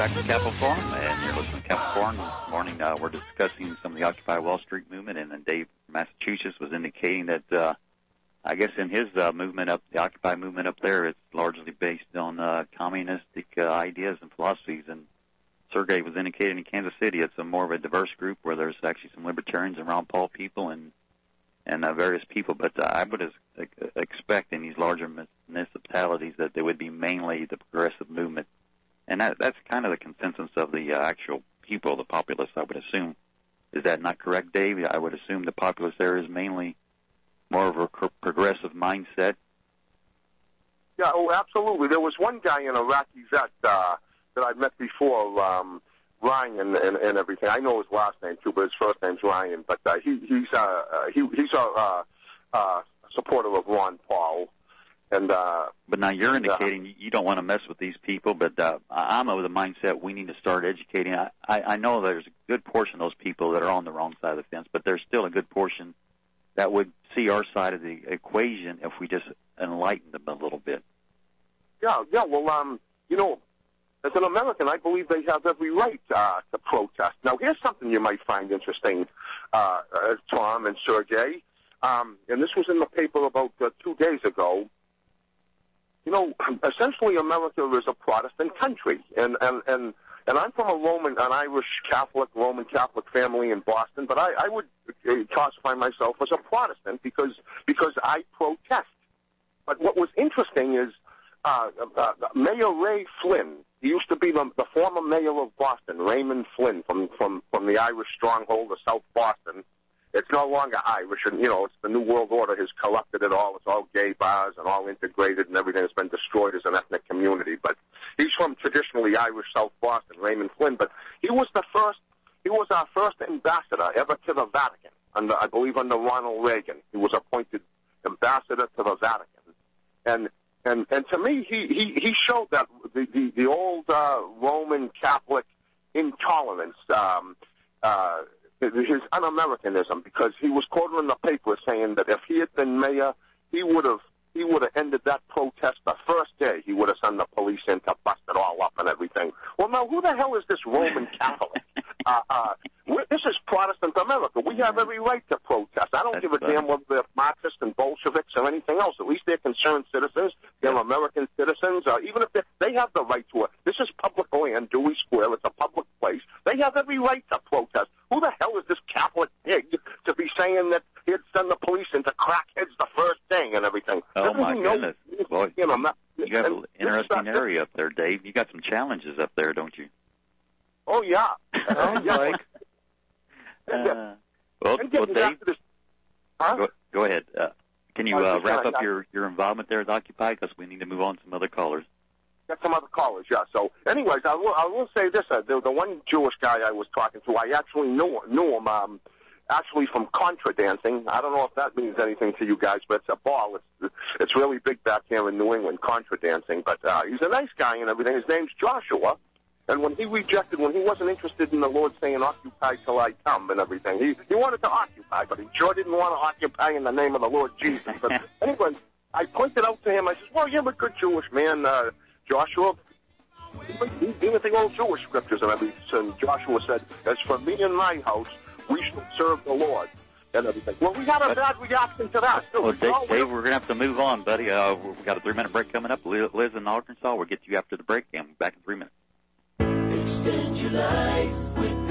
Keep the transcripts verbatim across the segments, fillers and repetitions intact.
back to Capital Forum, and you're listening to Capital Forum. This morning uh, we're discussing some of the Occupy Wall Street movement, and then Dave from Massachusetts was indicating that, uh, I guess in his uh, movement up, the Occupy movement up there, it's largely based on uh, communistic uh, ideas and philosophies. And Sergey was indicating in Kansas City it's a more of a diverse group where there's actually some libertarians and Ron Paul people and and uh, various people. But uh, I would uh, expect in these larger municipalities that they would be mainly the progressive movement. And that, that's kind of the consensus of the uh, actual people, the populace, I would assume. Is that not correct, Dave? I would assume the populace there is mainly more of a progressive mindset. Yeah, oh, absolutely. There was one guy in Iraqi vet uh, that I met before, um, Ryan and, and everything. I know his last name, too, but his first name's Ryan. But uh, he, he's, uh, uh, he, he's a uh, uh, supporter of Ron Paul. And, uh, but now you're and, indicating uh, you don't want to mess with these people, but uh, I'm of the mindset we need to start educating. I, I, I know there's a good portion of those people that are on the wrong side of the fence, but there's still a good portion that would see our side of the equation if we just enlightened them a little bit. Yeah, yeah, well, um, you know, as an American, I believe they have every right uh, to protest. Now, here's something you might find interesting, uh, uh, Tom and Sergey, um, and this was in the paper about uh, two days ago. You know, essentially America is a Protestant country, and, and, and, and I'm from a Roman, an Irish Catholic, Roman Catholic family in Boston, but I, I would classify myself as a Protestant because, because I protest. But what was interesting is uh, uh, Mayor Ray Flynn, he used to be the, the former mayor of Boston, Raymond Flynn, from, from, from the Irish stronghold of South Boston. It's no longer Irish, and, you know, it's the New World Order has corrupted it all. It's all gay bars and all integrated, and everything has been destroyed as an ethnic community. But he's from traditionally Irish South Boston, Raymond Flynn. But he was the first, he was our first ambassador ever to the Vatican, under, I believe under Ronald Reagan. He was appointed ambassador to the Vatican. And and, and to me, he, he, he showed that the, the, the old uh, Roman Catholic intolerance, um, uh, his un-Americanism, because he was quoted in the paper saying that if he had been mayor, he would have he would have ended that protest the first day. He would have sent the police in to bust it all up and everything. Well, now, who the hell is this Roman Catholic? uh, uh, this is Protestant America. We have every right to protest. I don't That's give a funny. damn whether they're Marxists and Bolsheviks or anything else. At least they're concerned citizens. They're Yeah. American citizens. Uh, even if they they have the right to it. This is public land, Dewey Square. It's a public place. They have every right to protest. Who the hell is this Catholic pig to be saying that he'd send the police in to crack heads the first thing and everything? Oh, Doesn't my he know- goodness. Boy, you know, not- you got an and interesting this- area up there, Dave. You got some challenges up there, don't you? Oh, yeah. Oh, yeah. like. Uh, well, And well, getting Dave, back to this, huh? go, go ahead. Uh, can you I was uh, just wrap gonna- up your, your involvement there at Occupy? Because we need to move on to some other callers. Got some other callers, yeah. So, anyways, I will, I will say this: uh, the, the one Jewish guy I was talking to, I actually knew knew him, um, actually from contra dancing. I don't know if that means anything to you guys, but it's a ball. It's it's really big back here in New England, contra dancing. But uh, he's a nice guy and everything. His name's Joshua. And when he rejected, when he wasn't interested in the Lord saying "Occupy till I come" and everything, he he wanted to occupy, but he sure didn't want to occupy in the name of the Lord Jesus. But anyway, I pointed out to him. I said, "Well, you're a good Jewish man." Uh, Joshua, even the old Jewish scriptures and everything. And Joshua said, "As for me and my house, we shall serve the Lord," and everything. Well, we got a bad reaction to that, too. Well, Dave, Oh, Dave, we're going to have to move on, buddy. Uh, we've got a three-minute break coming up. Liz in Arkansas, we'll get to you after the break, and we'll be back in three minutes. Extend your life with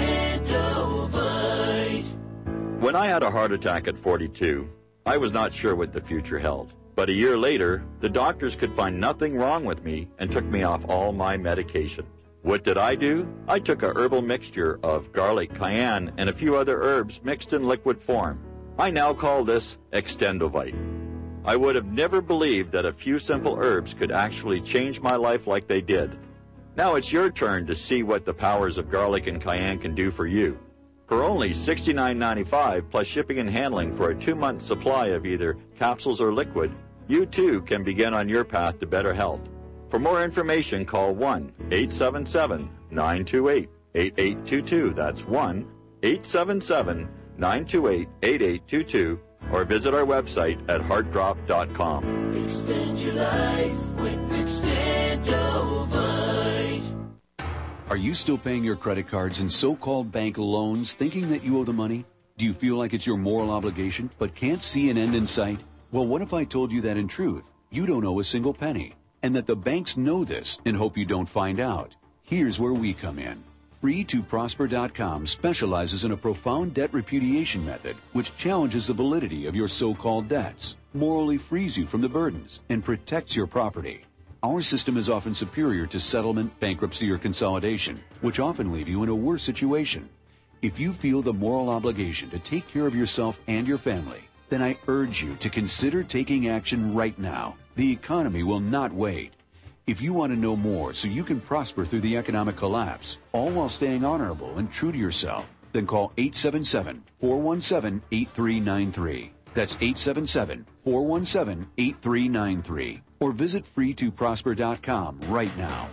Extendovite. When I had a heart attack at forty-two, I was not sure what the future held. But a year later, the doctors could find nothing wrong with me and took me off all my medication. What did I do? I took a herbal mixture of garlic, cayenne, and a few other herbs mixed in liquid form. I now call this Extendovite. I would have never believed that a few simple herbs could actually change my life like they did. Now it's your turn to see what the powers of garlic and cayenne can do for you. For only sixty-nine ninety-five plus shipping and handling for a two-month supply of either capsules or liquid, you too can begin on your path to better health. For more information, call one eight seven seven, nine two eight, eight eight two two. That's one eight seven seven, nine two eight, eight eight two two, or visit our website at heart drop dot com. Extend your life with Extendovite. Are you still paying your credit cards and so-called bank loans thinking that you owe the money? Do you feel like it's your moral obligation but can't see an end in sight? Well, what if I told you that in truth, you don't owe a single penny, and that the banks know this and hope you don't find out? Here's where we come in. free to prosper dot com specializes in a profound debt repudiation method which challenges the validity of your so-called debts, morally frees you from the burdens, and protects your property. Our system is often superior to settlement, bankruptcy, or consolidation, which often leave you in a worse situation. If you feel the moral obligation to take care of yourself and your family, then I urge you to consider taking action right now. The economy will not wait. If you want to know more so you can prosper through the economic collapse, all while staying honorable and true to yourself, then call eight seven seven, four one seven, eight three nine three. That's eight seven seven, four one seven, eight three nine three. Or visit free to prosper dot com right now.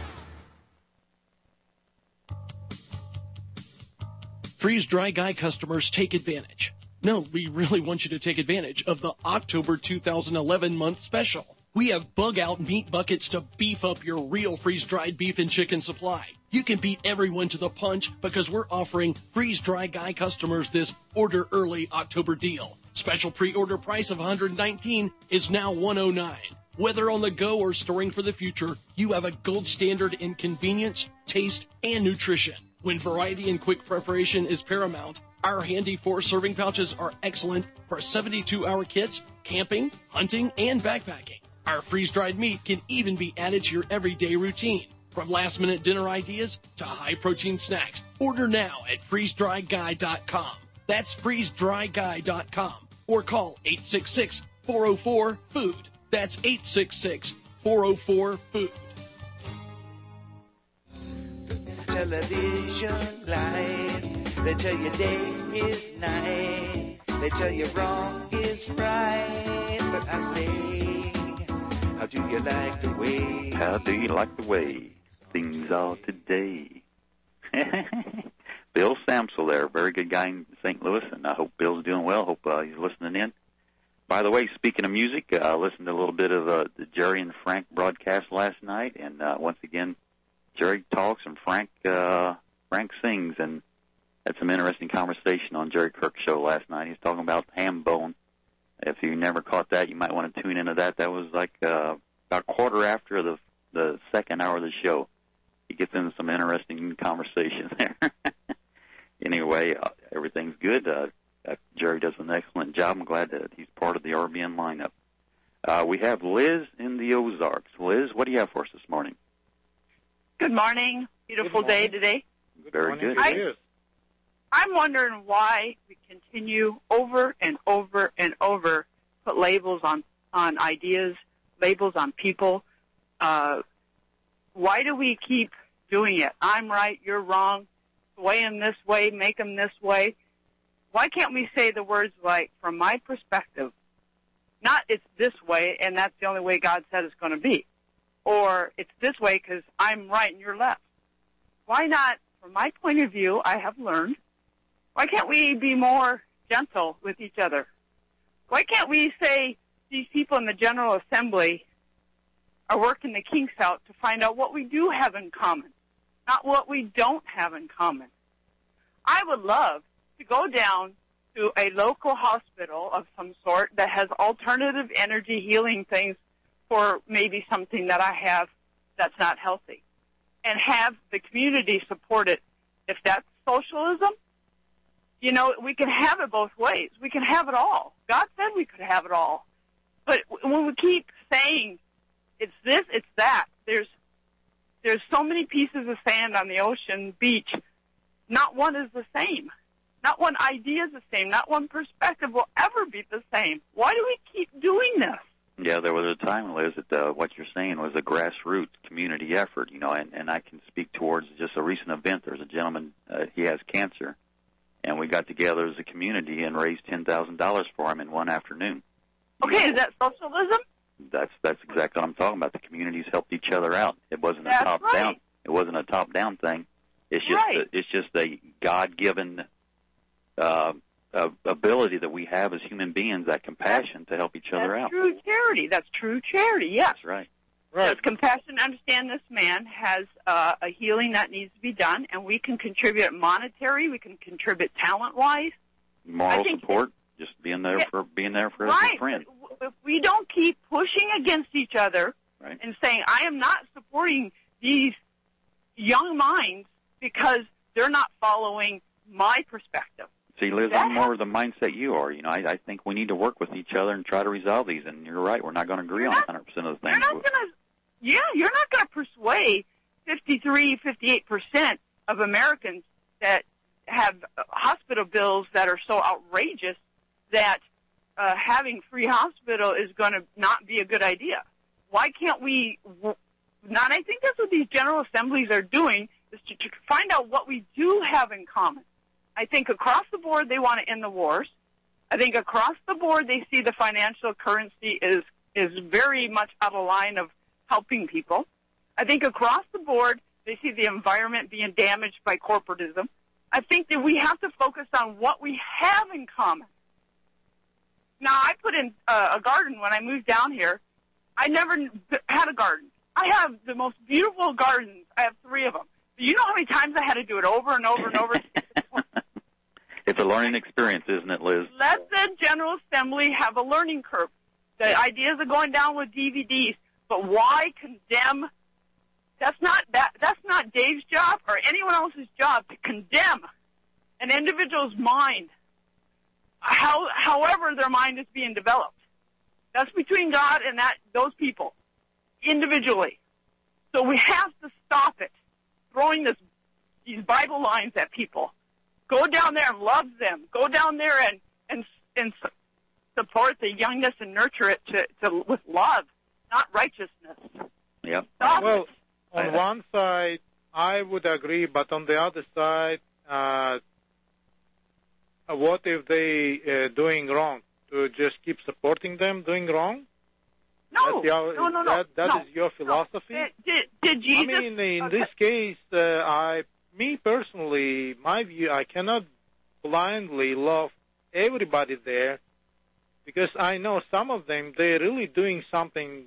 Freeze Dry Guy customers, take advantage. No, we really want you to take advantage of the October two thousand eleven month special. We have bug-out meat buckets to beef up your real freeze-dried beef and chicken supply. You can beat everyone to the punch because we're offering Freeze Dry Guy customers this order early October deal. Special pre-order price of one hundred nineteen dollars is now one hundred nine dollars. Whether on the go or storing for the future, you have a gold standard in convenience, taste, and nutrition. When variety and quick preparation is paramount, our handy four serving pouches are excellent for seventy-two hour kits, camping, hunting, and backpacking. Our freeze-dried meat can even be added to your everyday routine. From last-minute dinner ideas to high-protein snacks, order now at freeze dry guy dot com. That's freeze dry guy dot com. Or call eight six six, four oh four, food. That's eight six six, four oh four, food. Television lights, they tell you day is night, they tell you wrong is right, but I say, how do you like the way? How do you like the way things are today? Bill Samsel there, very good guy in Saint Louis, and I hope Bill's doing well. Hope uh, he's listening in. By the way, speaking of music, I uh, listened to a little bit of uh, the Jerry and Frank broadcast last night, and uh, once again, Jerry talks and Frank uh, Frank sings, and had some interesting conversation on Jerry Kirk's show last night. He's talking about ham bone. If you never caught that, you might want to tune into that. That was like uh, about a quarter after the the second hour of the show. He gets into some interesting conversation there. Anyway, uh, everything's good. Uh, uh, Jerry does an excellent job. I'm glad that he's part of the R B N lineup. Uh, we have Liz in the Ozarks. Liz, what do you have for us this morning? Good morning. Beautiful Good morning. day today. Good Very morning. good. I, It is. I'm wondering why we continue over and over and over put labels on, on ideas, labels on people. Uh, why do we keep doing it? I'm right, you're wrong. Sway them this way, make them this way. Why can't we say the words like, from my perspective, not it's this way and that's the only way God said it's going to be, or it's this way because I'm right and you're left. Why not, from my point of view, I have learned, why can't we be more gentle with each other? Why can't we say these people in the General Assembly are working the kinks out to find out what we do have in common, not what we don't have in common? I would love to go down to a local hospital of some sort that has alternative energy healing things for maybe something that I have that's not healthy, and have the community support it. If that's socialism, you know, we can have it both ways. We can have it all. God said we could have it all. But when we keep saying it's this, it's that, there's there's so many pieces of sand on the ocean beach. Not one is the same. Not one idea is the same. Not one perspective will ever be the same. Why do we keep doing this? Yeah, there was a time, Liz, that uh, what you're saying was a grassroots community effort, you know, and, and I can speak towards just a recent event. There's a gentleman, uh, he has cancer, and we got together as a community and raised ten thousand dollars for him in one afternoon. Okay, You know, is that socialism? That's that's exactly what I'm talking about. The communities helped each other out. It wasn't a That's top right. down. It wasn't a top down thing. It's just Right. a, it's just a God given uh, uh, ability that we have as human beings, that compassion to help each other That's out. true charity. That's true charity, yes. That's right. Right. Does Compassion Understand This Man has uh, a healing that needs to be done, and we can contribute monetary, we can contribute talent-wise. Moral I think support, just being there Yeah. for being there for Right. his friend. If we don't keep pushing against each other Right. and saying, I am not supporting these young minds because they're not following my perspective. See, Liz, That I'm more of the mindset you are. You know, I, I think we need to work with each other and try to resolve these. And you're right, we're not going to agree You're on not- one hundred percent of the You're things. not going to, yeah, you're not going to persuade fifty-three, fifty-eight percent of Americans that have uh, hospital bills that are so outrageous that uh, having free hospital is going to not be a good idea. Why can't we, w- not, I think that's what these General Assemblies are doing, is to, to find out what we do have in common. I think across the board they want to end the wars. I think across the board they see the financial currency is is very much out of line of helping people. I think across the board they see the environment being damaged by corporatism. I think that we have to focus on what we have in common. Now, I put in uh, a garden when I moved down here. I never n- had a garden. I have the most beautiful gardens. I have three of them. Do you know how many times I had to do it over and over and over? It's a learning experience, isn't it, Liz? Let the General Assembly have a learning curve. The ideas are going down with D V Ds, but why condemn? That's not that. That's not Dave's job or anyone else's job to condemn an individual's mind. How, however, their mind is being developed. That's between God and that those people individually. So we have to stop it. Throwing this these Bible lines at people. Go down there and love them. Go down there and and and su- support the youngness and nurture it to, to with love, not righteousness. Yep. Stop Well, it. on one side, I would agree, but on the other side, uh, what if they uh, doing wrong? To just keep supporting them doing wrong? No, That's your, no, no, no. That, that no, is your philosophy? No. Did, did Jesus? I mean, in okay. this case, uh, I, me personally, my view, I cannot blindly love everybody there because I know some of them, they're really doing something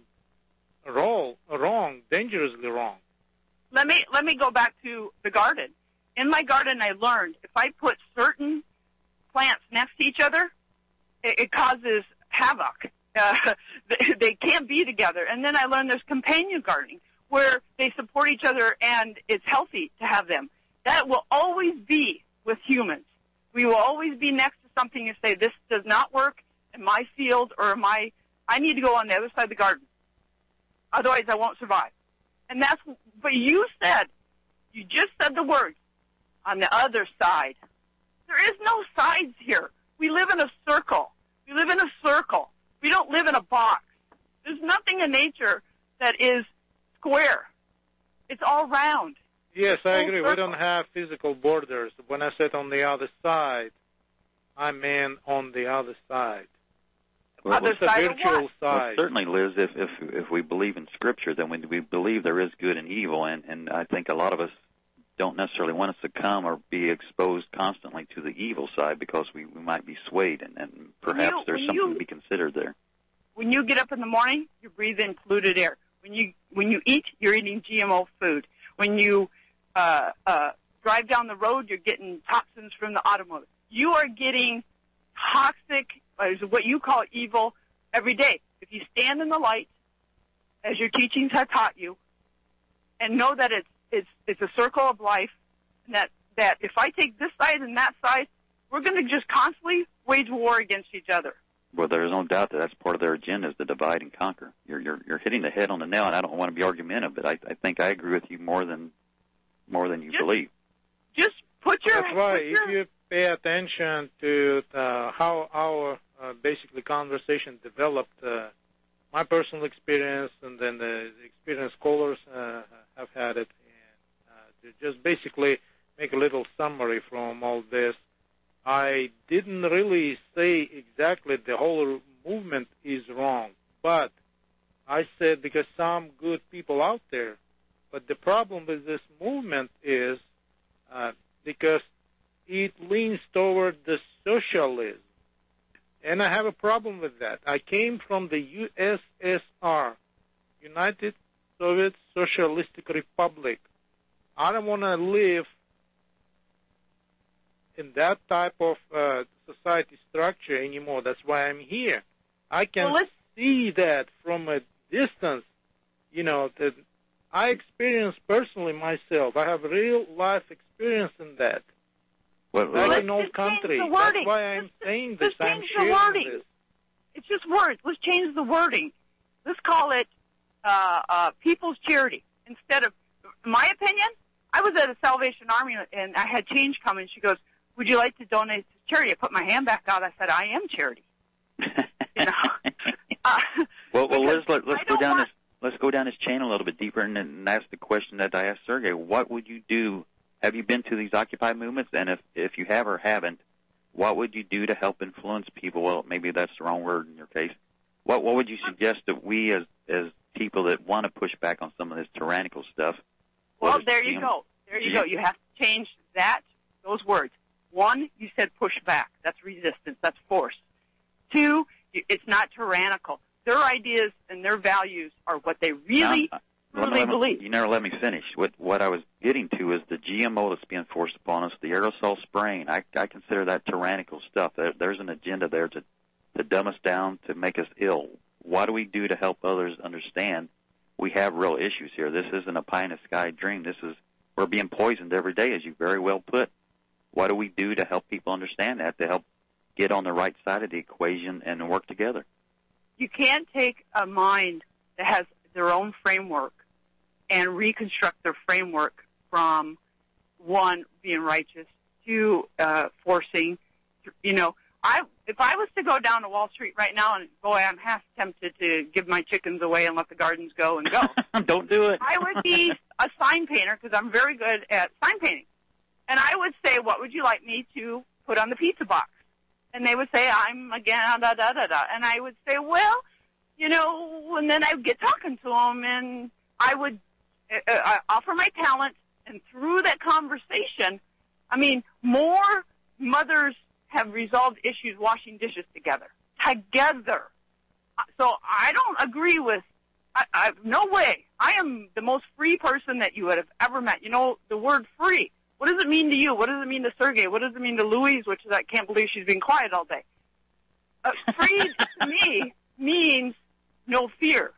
wrong, wrong, dangerously wrong. Let me let me go back to the garden. In my garden, I learned if I put certain plants next to each other, it, it causes havoc. Uh, they, they can't be together. And then I learned there's companion gardening where they support each other and it's healthy to have them. That will always be with humans. We will always be next to something and say, this does not work in my field or in my, I need to go on the other side of the garden. Otherwise I won't survive. And that's, but you said, you just said the word, on the other side. There is no sides here. We live in a circle. We live in a circle. We don't live in a box. There's nothing in nature that is square. It's all round. Yes, I Full agree. We circle. don't have physical borders. When I said on the other side, I meant on the other side. Well, Other It's a side of virtual what? Well, side. certainly, Liz, if, if if we believe in Scripture, then we, we believe there is good and evil, and, and I think a lot of us don't necessarily want to succumb or be exposed constantly to the evil side because we, we might be swayed, and, and perhaps you- there's when something you- to be considered there. When you get up in the morning, you breathe in polluted air. When you when you eat, you're eating G M O food. When you uh, uh, drive down the road, you're getting toxins from the automotive. You are getting toxic, uh, what you call evil, every day. If you stand in the light, as your teachings have taught you, and know that it's it's it's a circle of life, and that that if I take this side and that side, we're going to just constantly wage war against each other. Well, there's no doubt that that's part of their agenda is to divide and conquer. You're you're you're hitting the head on the nail, and I don't want to be argumentative, but I, I think I agree with you more than more than you Just- believe. Just put your That's why put if your, you pay attention to uh, how our uh, basically conversation developed, uh, my personal experience and then the experienced scholars uh, have had it, and uh, to just basically make a little summary from all this, I didn't really say exactly the whole movement is wrong, but I said because some good people out there, but the problem with this movement is uh, because it leans toward the socialism. And I have a problem with that. I came from the U S S R, United Soviet Socialistic Republic. I don't want to live in that type of uh, society structure anymore. That's why I'm here. I can well, see that from a distance. You know, that I experienced personally myself. I have real life experience in that. Well, Back well, in old country. The That's wording. why I'm Let's, saying this. let's I'm change the sharing wording. this. It's just words. Let's change the wording. Let's call it uh, uh, People's Charity instead of, in my opinion, I was at a Salvation Army and I had change come and she goes, would you like to donate to charity? I put my hand back out. I said, I am charity. You know? uh, well, well, let's let, let's I go don't down want- this let's go down this chain a little bit deeper and, and ask the question that I asked Sergey. What would you do? Have you been to these Occupy movements? And if if you have or haven't, what would you do to help influence people? Well, maybe that's the wrong word in your case. What what would you suggest that we as as people that want to push back on some of this tyrannical stuff? Well, there you go. There you go. You have to change that, those words. One, you said push back. That's resistance. That's force. Two, it's not tyrannical. Their ideas and their values are what they really, now, really let me, believe. You never let me finish. What what I was getting to is the G M O that's being forced upon us, the aerosol spraying. I, I consider that tyrannical stuff. There, there's an agenda there to, to dumb us down, to make us ill. What do we do to help others understand we have real issues here? This isn't a pie-in-the-sky dream. This is, we're being poisoned every day, as you very well put. What do we do to help people understand that, to help get on the right side of the equation and work together? You can't take a mind that has their own framework and reconstruct their framework from, one, being righteous, two, uh, forcing, you know, I, if I was to go down to Wall Street right now, and boy, I'm half tempted to give my chickens away and let the gardens go and go. Don't do it. I would be a sign painter because I'm very good at sign painting. And I would say, what would you like me to put on the pizza box? And they would say, I'm again, da, da, da, da. And I would say, well, you know, and then I would get talking to them, and I would uh, uh, offer my talent. And through that conversation, I mean, more mothers have resolved issues washing dishes together. Together. So I don't agree with, I, I, no way. I am the most free person that you would have ever met. You know, the word free. What does it mean to you? What does it mean to Sergey? What does it mean to Louise, which is I can't believe she's been quiet all day? Uh, free to me means no fear.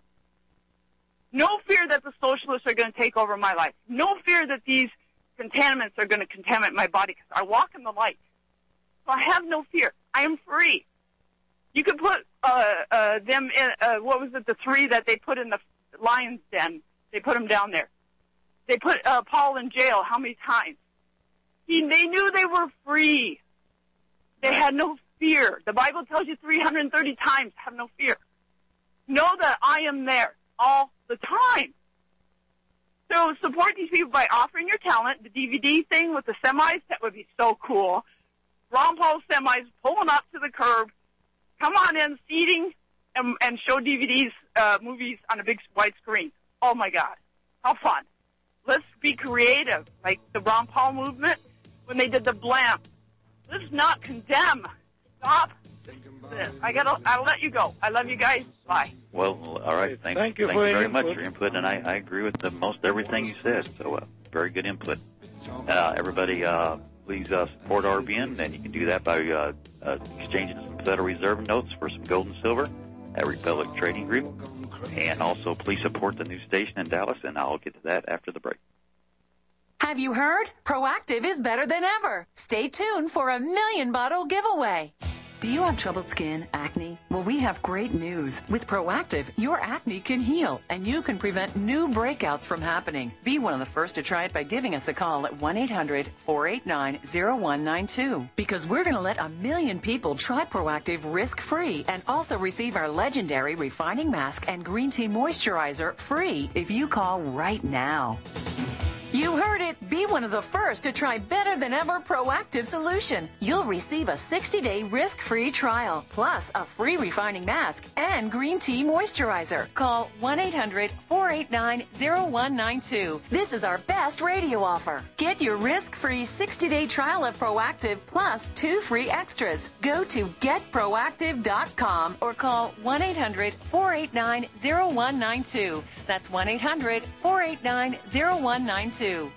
No fear that the socialists are going to take over my life. No fear that these contaminants are going to contaminate my body because I walk in the light. So I have no fear. I am free. You could put uh, uh, them in, uh, what was it, the three that they put in the lion's den? They put them down there. They put uh, Paul in jail how many times? He, they knew they were free. They had no fear. The Bible tells you three hundred thirty times, have no fear. Know that I am there all the time. So support these people by offering your talent. The D V D thing with the semis, that would be so cool. Ron Paul semis, pull them up to the curb. Come on in, seating, and, and show D V Ds, uh, movies on a big wide screen. Oh, my God. How fun. Let's be creative, like the Ron Paul movement when they did the blam. Let's not condemn. Stop this. I gotta, I'll let you go. I love you guys. Bye. Well, all right. Thank, Thank you thank for you very your much input. for your input, and I, I agree with the, most everything you said. So, uh, very good input. Uh, everybody, uh, please uh, support R B N, and you can do that by uh, uh, exchanging some Federal Reserve notes for some gold and silver at Republic Trading Group. And also, please support the new station in Dallas, and I'll get to that after the break. Have you heard? Proactive is better than ever. Stay tuned for a million bottle giveaway. Do you have troubled skin, acne? Well, we have great news. With Proactive, your acne can heal, and you can prevent new breakouts from happening. Be one of the first to try it by giving us a call at one eight hundred, four eight nine, zero one nine two. Because we're going to let a million people try Proactive risk-free and also receive our legendary refining mask and green tea moisturizer free if you call right now. You You heard it. Be one of the first to try Better Than Ever Proactive Solution. You'll receive a sixty-day risk-free trial, plus a free refining mask and green tea moisturizer. Call one eight hundred four eight nine oh one nine two. This is our best radio offer. Get your risk-free sixty-day trial of Proactive plus two free extras. Go to get proactive dot com or call one eight hundred four eight nine oh one nine two. That's one eight hundred four eight nine oh one nine two.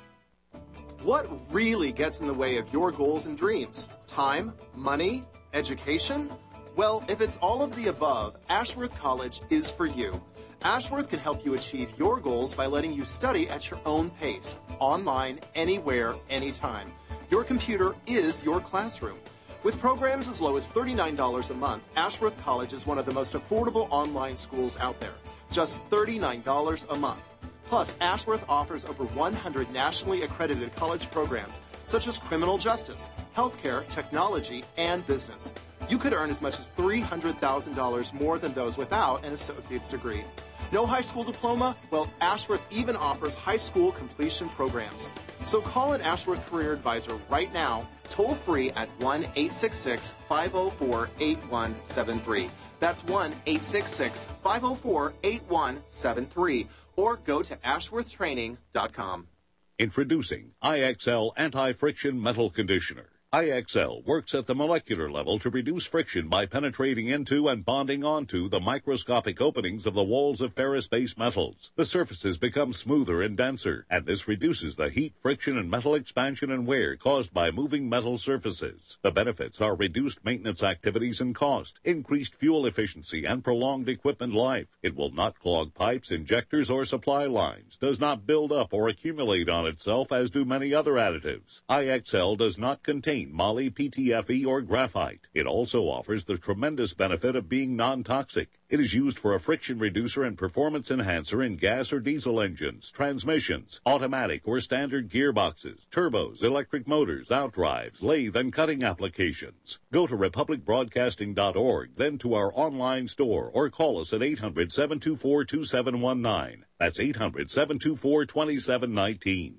What really gets in the way of your goals and dreams? Time? Money? Education? Well, if it's all of the above, Ashworth College is for you. Ashworth can help you achieve your goals by letting you study at your own pace, online, anywhere, anytime. Your computer is your classroom. With programs as low as thirty-nine dollars a month, Ashworth College is one of the most affordable online schools out there. Just thirty-nine dollars a month. Plus, Ashworth offers over one hundred nationally accredited college programs, such as criminal justice, healthcare, technology, and business. You could earn as much as three hundred thousand dollars more than those without an associate's degree. No high school diploma? Well, Ashworth even offers high school completion programs. So call an Ashworth Career Advisor right now, toll free at one eight six six five oh four eight one seven three. That's one eight six six five oh four eight one seven three. Or go to ashworth training dot com. Introducing I X L Anti-Friction Metal Conditioner. I X L works at the molecular level to reduce friction by penetrating into and bonding onto the microscopic openings of the walls of ferrous-based metals. The surfaces become smoother and denser, and this reduces the heat, friction, and metal expansion and wear caused by moving metal surfaces. The benefits are reduced maintenance activities and cost, increased fuel efficiency, and prolonged equipment life. It will not clog pipes, injectors, or supply lines, does not build up or accumulate on itself as do many other additives. I X L does not contain moly, P T F E, or graphite. It also offers the tremendous benefit of being non-toxic. It is used for a friction reducer and performance enhancer in gas or diesel engines, transmissions, automatic or standard gearboxes, turbos, electric motors, outdrives, lathe, and cutting applications. Go to republic broadcasting dot org, then to our online store, or call us at eight hundred seven two four two seven one nine. That's eight hundred seven two four two seven one nine.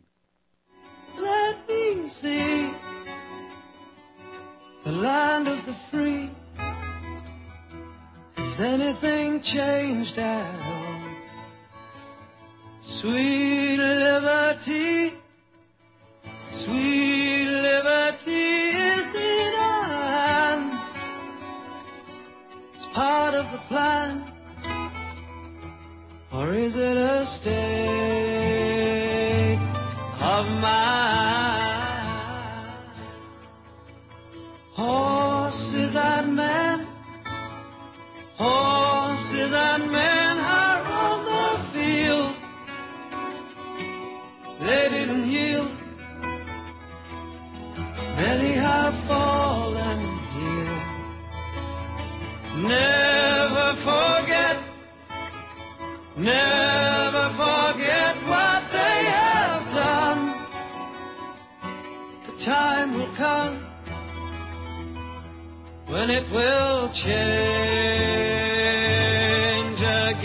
Let me see the land of the free. Has anything changed at all? Sweet liberty, sweet liberty is in our hands. It's part of the plan, or is it a state of mind? Horses and men, horses and men are on the field. They didn't yield. Many have fallen here. Never forget, never forget what they have done. The time will come when it will change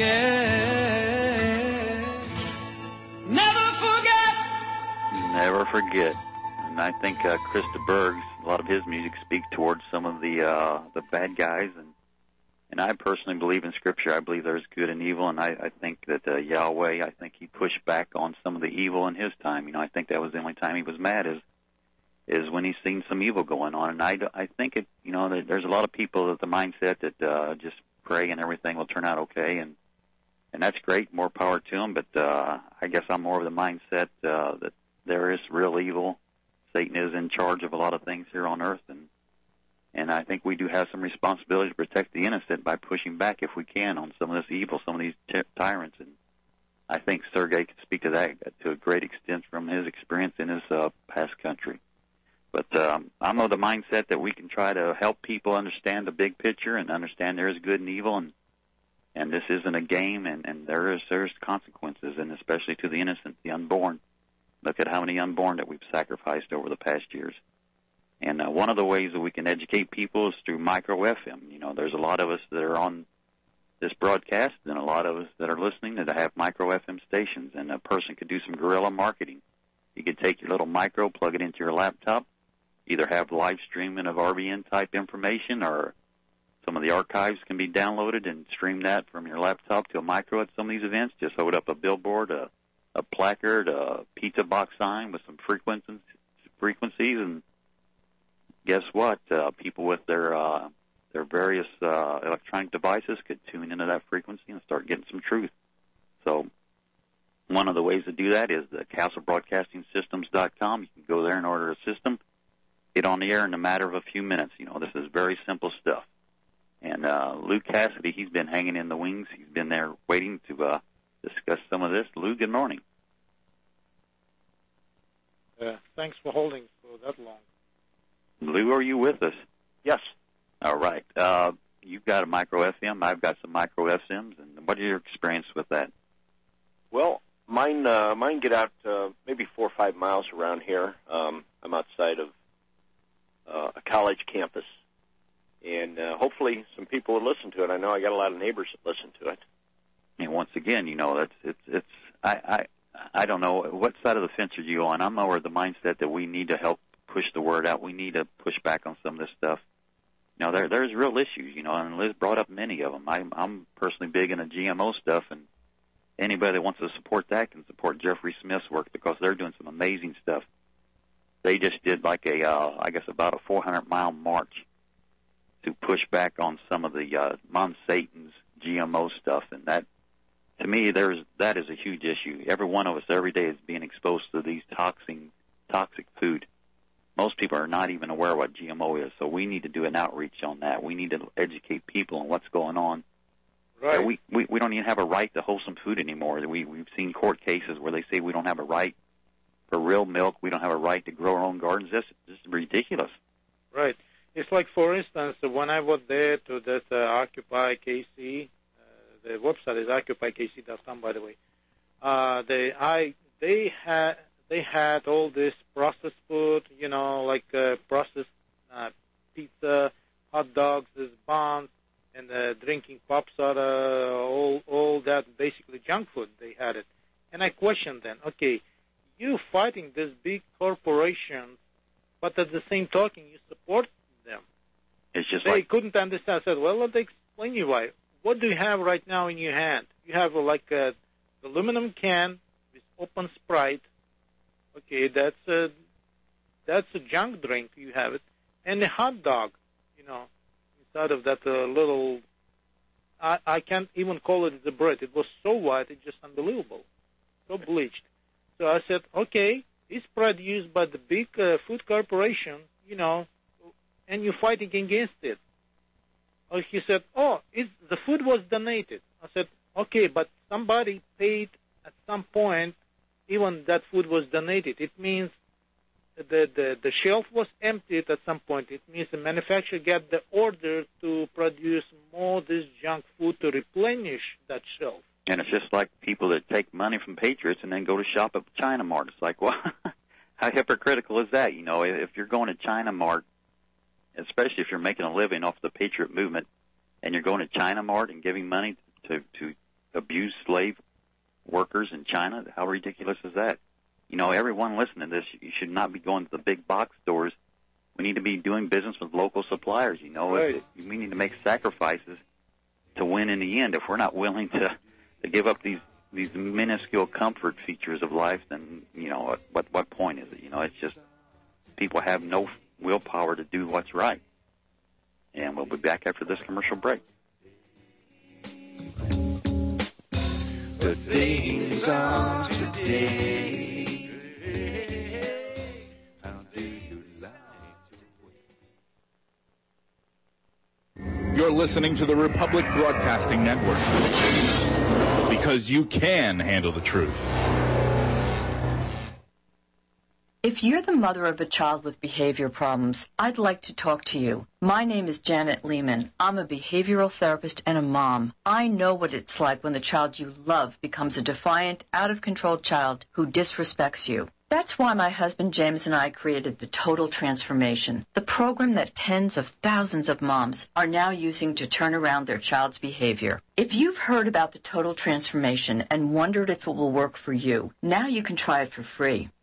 again. Never forget. Never forget. And I think uh, Krista Berg's, a lot of his music speaks towards some of the uh, the bad guys. And and I personally believe in Scripture. I believe there's good and evil. And I, I think that uh, Yahweh, I think he pushed back on some of the evil in his time. You know, I think that was the only time he was mad is is when he's seen some evil going on. And I, I think it, you know, that there's a lot of people that the mindset that uh, just pray and everything will turn out okay, and and that's great, more power to them. But uh, I guess I'm more of the mindset uh, that there is real evil. Satan is in charge of a lot of things here on earth, and and I think we do have some responsibility to protect the innocent by pushing back if we can on some of this evil, some of these ty- tyrants. And I think Sergei could speak to that to a great extent from his experience in his uh, past country. But um, I'm of the mindset that we can try to help people understand the big picture and understand there is good and evil, and and this isn't a game, and, and there is there's consequences, and especially to the innocent, the unborn. Look at how many unborn that we've sacrificed over the past years. And uh, one of the ways that we can educate people is through micro F M. You know, there's a lot of us that are on this broadcast, and a lot of us that are listening that have micro F M stations, and a person could do some guerrilla marketing. You could take your little micro, plug it into your laptop, either have live streaming of R B N type information, or some of the archives can be downloaded and stream that from your laptop to a micro at some of these events. Just hold up a billboard, a, a placard, a pizza box sign with some frequencies, frequencies, and guess what? Uh, people with their uh, their various uh, electronic devices could tune into that frequency and start getting some truth. So one of the ways to do that is the castle broadcasting systems dot com. You can go there and order a system, get on the air in a matter of a few minutes. You know, this is very simple stuff. And uh, Lou Cassidy, he's been hanging in the wings. He's been there waiting to uh, discuss some of this. Lou, good morning. Uh, thanks for holding for that long. Lou, are you with us? Yes. All right. Uh, you've got a micro F M. I've got some micro F Ms. And what is your experience with that? Well, mine uh, mine get out uh, maybe four or five miles around here. Um, I'm outside of uh, a college campus, and uh, hopefully some people will listen to it. I know I got a lot of neighbors that listen to it. And once again, you know, that's it's it's I I I don't know what side of the fence are you on. I'm more of the mindset that we need to help push the word out. We need to push back on some of this stuff. Now, there there's real issues, you know, and Liz brought up many of them. I'm I'm personally big into G M O stuff, and anybody that wants to support that can support Jeffrey Smith's work because they're doing some amazing stuff. They just did like a, uh, I guess, about a four hundred mile march to push back on some of the uh, Monsanto's G M O stuff, and that, to me, there's that is a huge issue. Every one of us every day is being exposed to these toxic, toxic food. Most people are not even aware what G M O is, so we need to do an outreach on that. We need to educate people on what's going on. Right. We, we we don't even have a right to wholesome food anymore. We, we've seen court cases where they say we don't have a right for real milk. We don't have a right to grow our own gardens. This, this is ridiculous. Right. It's like, for instance, when I was there to that uh, Occupy K C, uh, the website is occupy k c dot com, by the way. Uh, they I they had they had all this processed food, you know, like uh, processed uh, pizza, hot dogs, this buns, and uh, drinking pop soda, all all that basically junk food. They had it, and I questioned them. Okay, you fighting these big corporations, but at the same token you support them. It's just they like couldn't understand. I said, well, let me explain you why. What do you have right now in your hand? You have uh, like a aluminum can with open Sprite. Okay, that's a that's a junk drink. You have it, and a hot dog. You know, inside of that uh, little. I I can't even call it the bread. It was so white, it's just unbelievable, so bleached. So I said, okay, it's produced by the big uh, food corporation. You know, and you're fighting against it. Oh, he said, oh, it's, the food was donated. I said, okay, but somebody paid at some point, even that food was donated. It means the, the, the shelf was emptied at some point. It means the manufacturer got the order to produce more of this junk food to replenish that shelf. And it's just like people that take money from Patriots and then go to shop at China Mart. It's like, well, how hypocritical is that? You know, if you're going to China Mart, especially if you're making a living off the Patriot movement, and you're going to China Mart and giving money to, to abuse slave workers in China, how ridiculous is that? You know, everyone listening to this, you should not be going to the big box stores. We need to be doing business with local suppliers. You know, right. if, if we need to make sacrifices to win in the end. If we're not willing to, to give up these these minuscule comfort features of life, then, you know, what, what what point is it? You know, it's just people have no willpower to do what's right. And we'll be back after this commercial break. The things of today. How do you like You're listening to the Republic Broadcasting Network, because you can handle the truth. If you're the mother of a child with behavior problems, I'd like to talk to you. My name is Janet Lehman. I'm a behavioral therapist and a mom. I know what it's like when the child you love becomes a defiant, out-of-control child who disrespects you. That's why my husband James and I created the Total Transformation, the program that tens of thousands of moms are now using to turn around their child's behavior. If you've heard about the Total Transformation and wondered if it will work for you, now you can try it for free.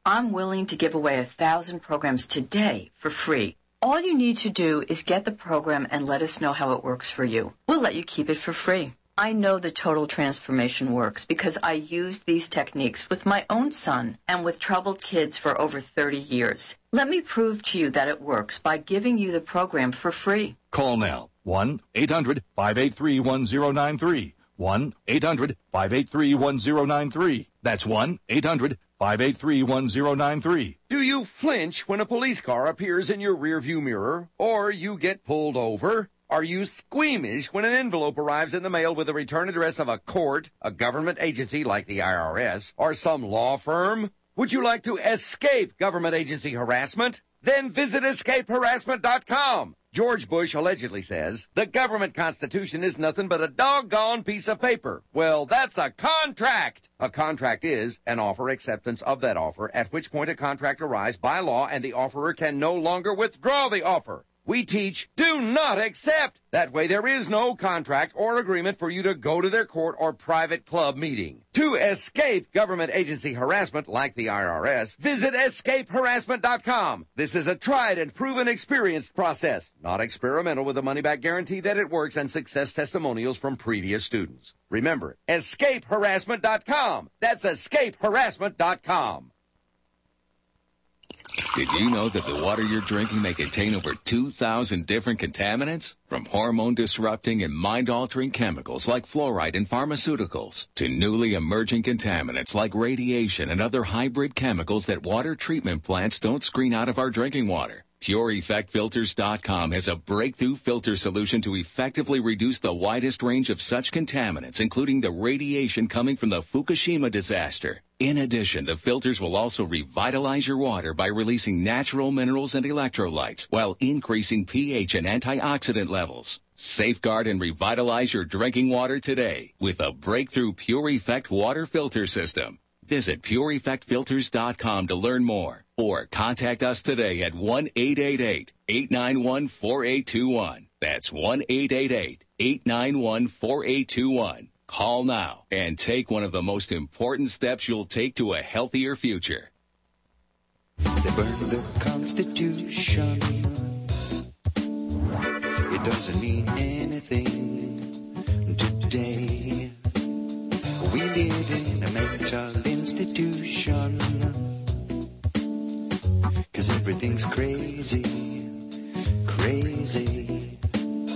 I'm willing to give away a thousand programs today for free. All you need to do is get the program and let us know how it works for you. We'll let you keep it for free. I know the total transformation works because I used these techniques with my own son and with troubled kids for over thirty years. Let me prove to you that it works by giving you the program for free. Call now. one eight hundred five eight three one zero nine three. one eight hundred five eight three one zero nine three. That's one eight hundred five eight three one zero nine three. Do you flinch when a police car appears in your rearview mirror or you get pulled over? Are you squeamish when an envelope arrives in the mail with the return address of a court, a government agency like the I R S, or some law firm? Would you like to escape government agency harassment? Then visit escape harassment dot com. George Bush allegedly says, the government constitution is nothing but a doggone piece of paper. Well, that's a contract. A contract is an offer acceptance of that offer, at which point a contract arrives by law and the offerer can no longer withdraw the offer. We teach, do not accept. That way there is no contract or agreement for you to go to their court or private club meeting. To escape government agency harassment like the I R S, visit escape harassment dot com. This is a tried and proven experienced process, not experimental, with a money-back guarantee that it works and success testimonials from previous students. Remember, escape harassment dot com. That's escape harassment dot com. Did you know that the water you're drinking may contain over two thousand different contaminants? From hormone-disrupting and mind-altering chemicals like fluoride in pharmaceuticals to newly emerging contaminants like radiation and other hybrid chemicals that water treatment plants don't screen out of our drinking water. Pure Effect Filters dot com has a breakthrough filter solution to effectively reduce the widest range of such contaminants, including the radiation coming from the Fukushima disaster. In addition, the filters will also revitalize your water by releasing natural minerals and electrolytes while increasing pH and antioxidant levels. Safeguard and revitalize your drinking water today with a breakthrough Pure Effect water filter system. Visit Pure Effect Filters dot com to learn more, or contact us today at one eight eight eight, eight nine one, four eight two one. That's one eight eight eight, eight nine one, four eight two one. Call now and take one of the most important steps you'll take to a healthier future. They burned the Constitution. It doesn't mean anything today. We live in a mental institution, 'cause everything's crazy, crazy.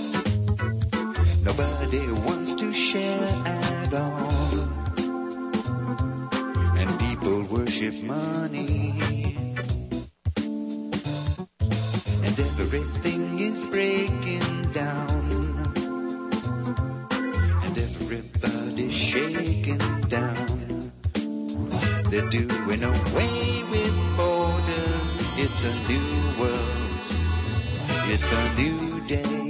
Nobody wants to share at all, and people worship money, and everything is breaking down, and everybody's shaking down. They're doing away with borders. It's a new world. It's a new day.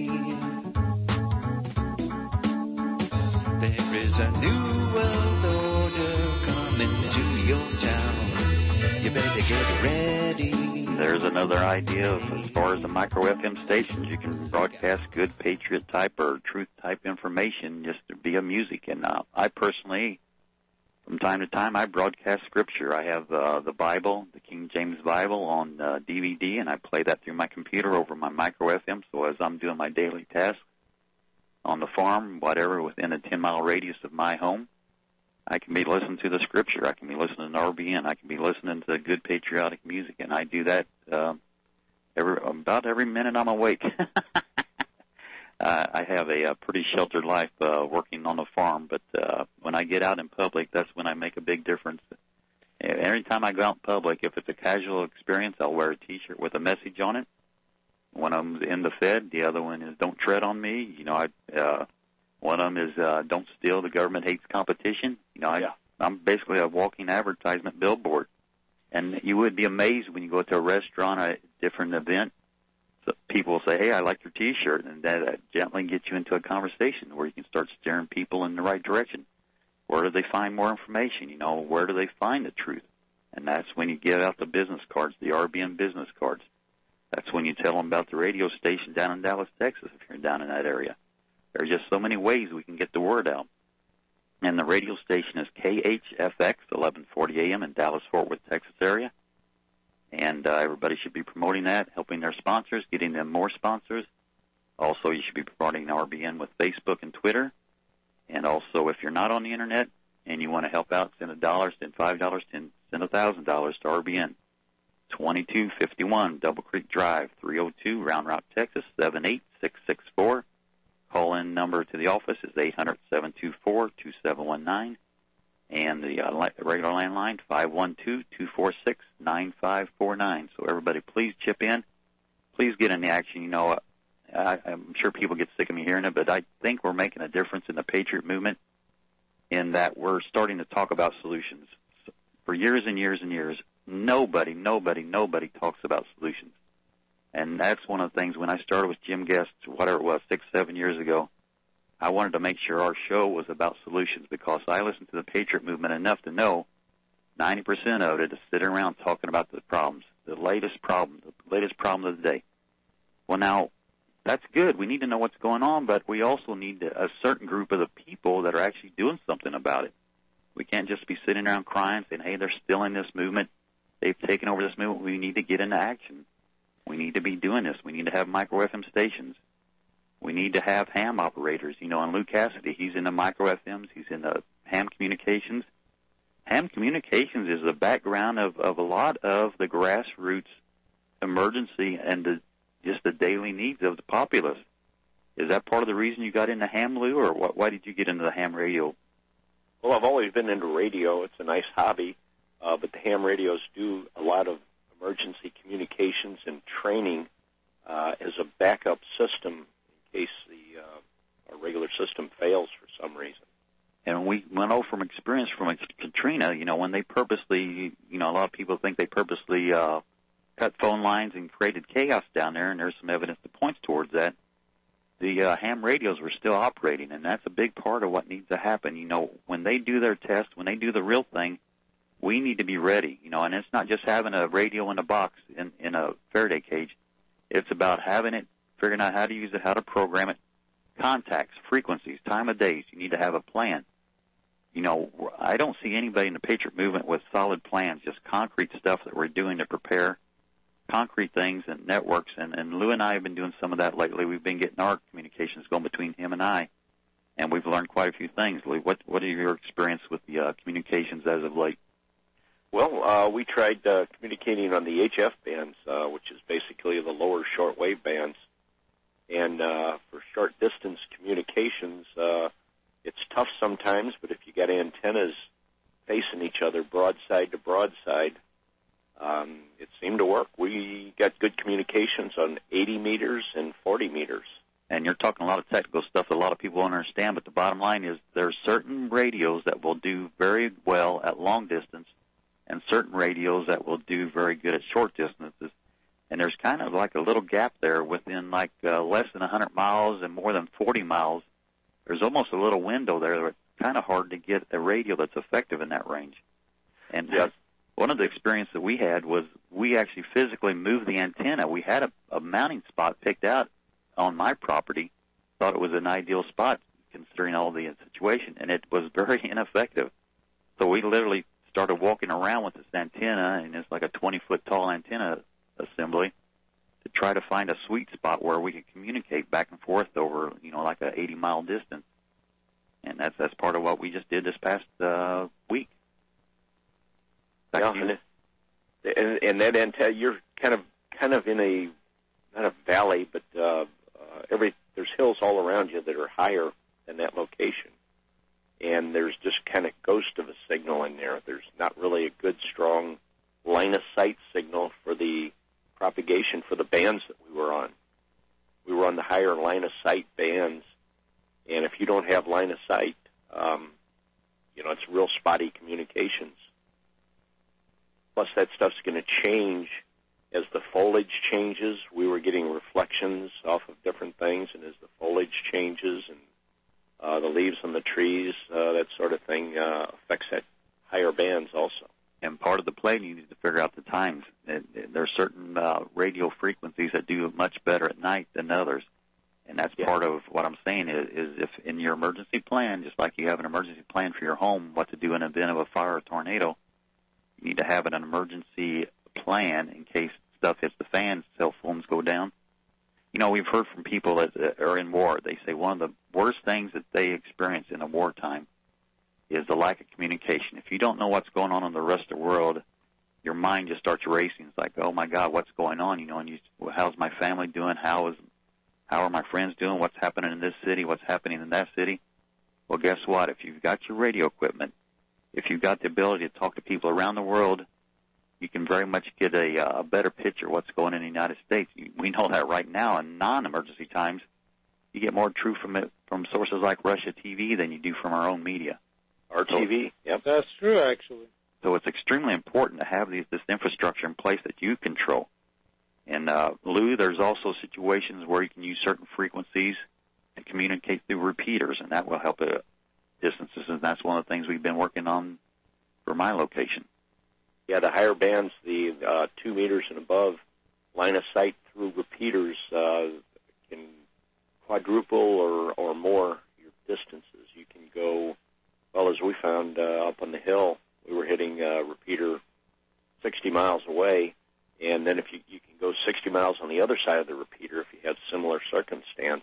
There is a new world order coming to your town. You better get ready. There's another idea of, as far as the micro F M stations, you can broadcast good patriot type or truth type information just via music. And uh, I personally, from time to time, I broadcast scripture. I have uh, the Bible, the King James Bible, on uh, D V D, and I play that through my computer over my micro F M. So as I'm doing my daily tasks on the farm, whatever, within a ten-mile radius of my home, I can be listening to the scripture. I can be listening to R B N. I can be listening to good patriotic music, and I do that uh, every about every minute I'm awake. uh, I have a, a pretty sheltered life uh, working on the farm, but uh, when I get out in public, that's when I make a big difference. Every time I go out in public, if it's a casual experience, I'll wear a T-shirt with a message on it. One of them's in the Fed. The other one is don't tread on me. You know, I, uh, one of them is uh, don't steal. The government hates competition. You know, I, yeah. I'm basically a walking advertisement billboard. And you would be amazed when you go to a restaurant, a different event, so people will say, hey, I like your T-shirt, and that uh, gently gets you into a conversation where you can start steering people in the right direction. Where do they find more information? You know, where do they find the truth? And that's when you give out the business cards, the R B N business cards. That's when you tell them about the radio station down in Dallas, Texas, if you're down in that area. There's just so many ways we can get the word out. And the radio station is K H F X, eleven forty A M in Dallas, Fort Worth, Texas area. And uh, everybody should be promoting that, helping their sponsors, getting them more sponsors. Also, you should be promoting R B N with Facebook and Twitter. And also, if you're not on the Internet and you want to help out, send a dollar, send five dollars, send a thousand dollars to R B N. twenty-two fifty-one Double Creek Drive, three oh two, Round Rock, Texas, seven eight six six four. Call-in number to the office is eight hundred, seven two four, two seven one nine. And the uh, regular landline, five one two, two four six, nine five four nine. So everybody, please chip in. Please get in the action. You know, I, I'm sure people get sick of me hearing it, but I think we're making a difference in the Patriot movement in that we're starting to talk about solutions. For years and years and years, nobody, nobody, nobody talks about solutions. And that's one of the things when I started with Jim Guest, whatever it was, six, seven years ago, I wanted to make sure our show was about solutions because I listened to the Patriot movement enough to know ninety percent of it is sitting around talking about the problems, the latest problem, the latest problem of the day. Well, now, that's good. We need to know what's going on, but we also need a certain group of the people that are actually doing something about it. We can't just be sitting around crying, saying, hey, they're still in this movement. They've taken over this movement. We need to get into action. We need to be doing this. We need to have micro F M stations. We need to have ham operators. You know, and Lou Cassidy, he's in the micro F Ms. He's in the ham communications. Ham communications is the background of, of a lot of the grassroots emergency and the, just the daily needs of the populace. Is that part of the reason you got into ham, Lou, or what, why did you get into the ham radio? Well, I've always been into radio. It's a nice hobby, uh, but the ham radios do a lot of emergency communications and training uh, as a backup system in case the uh, our regular system fails for some reason. And we went over from experience from Katrina, you know, when they purposely, you know, a lot of people think they purposely uh, cut phone lines and created chaos down there, and there's some evidence that points towards that. The uh, ham radios were still operating, and that's a big part of what needs to happen. You know, when they do their test, when they do the real thing, we need to be ready, you know, and it's not just having a radio in a box in, in a Faraday cage. It's about having it, figuring out how to use it, how to program it, contacts, frequencies, time of days. You need to have a plan. You know, I don't see anybody in the Patriot movement with solid plans, just concrete stuff that we're doing to prepare concrete things and networks. And, and Lou and I have been doing some of that lately. We've been getting our communications going between him and I, and we've learned quite a few things. Lou, what, what are your experience with the uh, communications as of late? Well, uh, we tried uh, communicating on the H F bands, uh, which is basically the lower shortwave bands. And uh, for short-distance communications, uh, it's tough sometimes, but if you got antennas facing each other broadside to broadside, um, it seemed to work. We got good communications on eighty meters and forty meters. And you're talking a lot of technical stuff that a lot of people don't understand, but the bottom line is there are certain radios that will do very well at long distance and certain radios that will do very good at short distances. And there's kind of like a little gap there within like uh, less than one hundred miles and more than forty miles. There's almost a little window there where it's kind of hard to get a radio that's effective in that range. And yes. One of the experiences that we had was we actually physically moved the antenna. We had a, a mounting spot picked out on my property, thought it was an ideal spot considering all the situation, and it was very ineffective. So we literally started walking around with this antenna, and it's like a twenty-foot tall antenna assembly, to try to find a sweet spot where we could communicate back and forth over, you know, like a eighty-mile distance. And that's that's part of what we just did this past uh, week. Back yeah, and, it, and, and that antenna, you're kind of kind of in a not a valley, but uh, uh, every there's hills all around you that are higher than that location, and there's just kind of ghost of a signal in there. There's not really a good, strong line of sight signal for the propagation for the bands that we were on. We were on the higher line of sight bands, and if you don't have line of sight, um, you know, it's real spotty communications. Plus, that stuff's going to change as the foliage changes. We were getting reflections off of different things, and as the foliage changes and uh, the leaves on the trees, uh, that sort of thing uh, affects that higher bands also. And part of the play, you need to figure out the times. There are certain uh, radio frequencies that do much better at night than others. And that's yeah. part of what I'm saying is, is if in your emergency plan, just like you have an emergency plan for your home, what to do in the event of a fire or tornado, you need to have an emergency plan in case stuff hits the fan, cell phones go down. You know, we've heard from people that are in war. They say one of the worst things that they experience in a wartime is the lack of communication. If you don't know what's going on in the rest of the world, your mind just starts racing. It's like, oh my God, what's going on? You know, and you, well, how's my family doing? How is, how are my friends doing? What's happening in this city? What's happening in that city? Well, guess what? If you've got your radio equipment, if you've got the ability to talk to people around the world, you can very much get a, a better picture of what's going on in the United States. We know that right now in non-emergency times, you get more truth from it, from sources like Russia T V than you do from our own media. R T V, so, yep. That's true, actually. So it's extremely important to have these, this infrastructure in place that you control. And, uh, Lou, there's also situations where you can use certain frequencies and communicate through repeaters, and that will help at distances, and that's one of the things we've been working on for my location. Yeah, the higher bands, the uh, two meters and above, line of sight through repeaters uh, can quadruple or, or more your distances. You can go, well, as we found uh, up on the hill, we were hitting a repeater sixty miles away, and then if you, you can go sixty miles on the other side of the repeater if you have similar circumstance.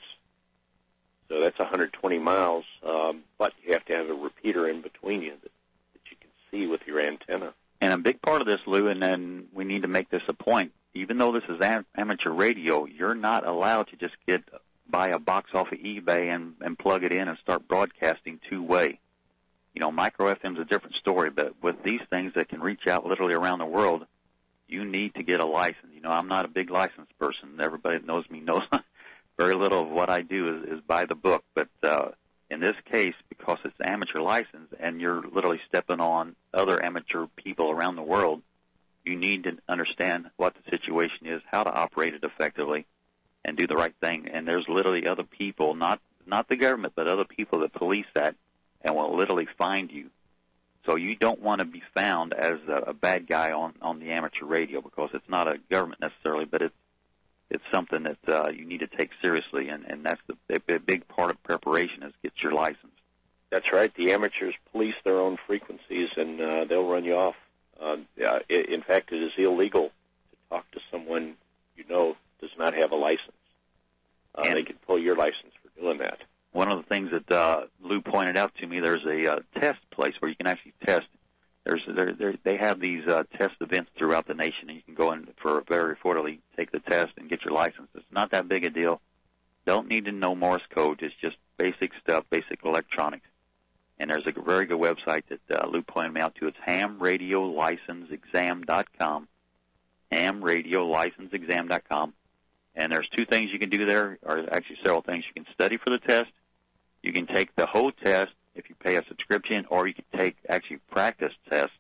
So that's one hundred twenty miles, um, but you have to have a repeater in between you that, that you can see with your antenna. And a big part of this, Lou, and then we need to make this a point, even though this is am- amateur radio, you're not allowed to just get buy a box off of eBay and, and plug it in and start broadcasting two-way. You know, micro F M is a different story, but with these things that can reach out literally around the world, you need to get a license. You know, I'm not a big license person. Everybody that knows me knows very little of what I do is, is by the book. But uh, in this case, because it's amateur license and you're literally stepping on other amateur people around the world, you need to understand what the situation is, how to operate it effectively, and do the right thing. And there's literally other people, not not the government, but other people that police that and will literally find you. So you don't want to be found as a, a bad guy on, on the amateur radio, because it's not a government necessarily, but it's it's something that uh, you need to take seriously, and, and that's the a big part of preparation is get your license. That's right. The amateurs police their own frequencies, and uh, they'll run you off. Uh, in fact, it is illegal to talk to someone you know does not have a license. Uh, they can pull your license for doing that. One of the things that uh, Lou pointed out to me, there's a uh, test place where you can actually test. There's there, there, they have these uh, test events throughout the nation, and you can go in for very affordably, take the test, and get your license. It's not that big a deal. Don't need to know Morse code. It's just basic stuff, basic electronics. And there's a very good website that uh, Lou pointed me out to. It's ham radio license exam dot com, ham radio license exam dot com. And there's two things you can do there, or actually several things. You can study for the test. You can take the whole test if you pay a subscription, or you can take actually practice tests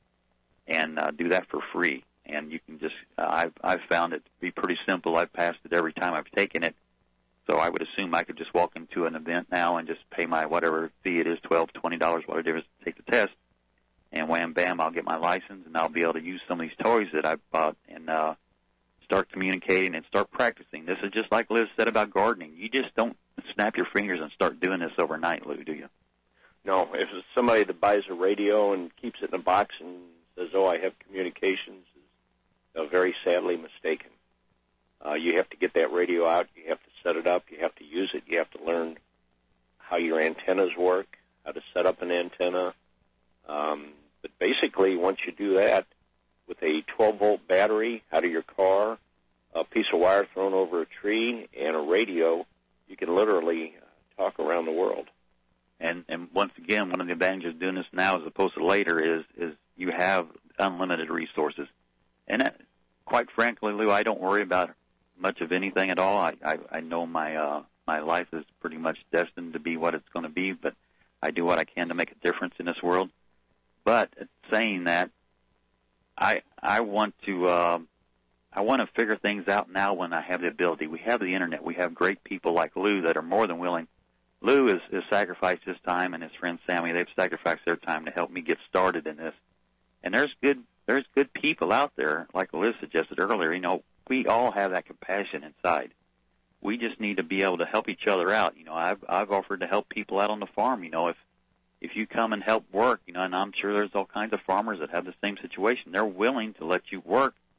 and uh, do that for free. And you can just, uh, I've, I've found it to be pretty simple. I've passed it every time I've taken it. So I would assume I could just walk into an event now and just pay my whatever fee it is, twelve dollars, twenty dollars, whatever it is, to take the test. And wham, bam, I'll get my license, and I'll be able to use some of these toys that I've bought and uh, start communicating and start practicing. This is just like Liz said about gardening. You just don't snap your fingers and start doing this overnight, Lou, do you? No. If it's somebody that buys a radio and keeps it in a box and says, oh, I have communications, is uh, very sadly mistaken. Uh, you have to get that radio out. You have to set it up. You have to use it. You have to learn how your antennas work, how to set up an antenna. Um, but basically, once you do that, with a twelve-volt battery out of your car, a piece of wire thrown over a tree, and a radio, you can literally uh, talk around the world. And, and once again, one of the advantages of doing this now as opposed to later is is you have unlimited resources. And that, quite frankly, Lou, I don't worry about much of anything at all. I, I, I know my uh, my life is pretty much destined to be what it's going to be, but I do what I can to make a difference in this world. But saying that, I I want to uh, I want to figure things out now when I have the ability. We have the internet. We have great people like Lou that are more than willing. Lou has, has sacrificed his time, and his friend Sammy, they've sacrificed their time to help me get started in this. And there's good there's good people out there, like Liz suggested earlier. You know, we all have that compassion inside. We just need to be able to help each other out. You know, I've I've offered to help people out on the farm. You know, if if you come and help work, you know, and I'm sure there's all kinds of farmers that have the same situation. They're willing to let you work